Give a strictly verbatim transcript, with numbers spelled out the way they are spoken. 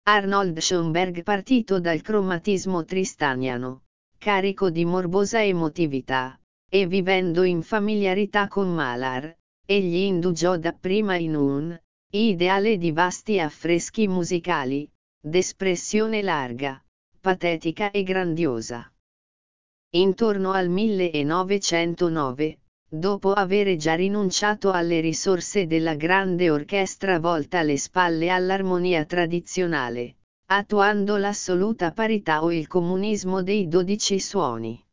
Arnold Schoenberg, partito dal cromatismo tristaniano, carico di morbosa emotività, e vivendo in familiarità con Mahler, egli indugiò dapprima in un ideale di vasti affreschi musicali, d'espressione larga, patetica e grandiosa. Intorno al millenovecentonove, dopo avere già rinunciato alle risorse della grande orchestra volta le spalle all'armonia tradizionale, attuando l'assoluta parità o il comunismo dei dodici suoni,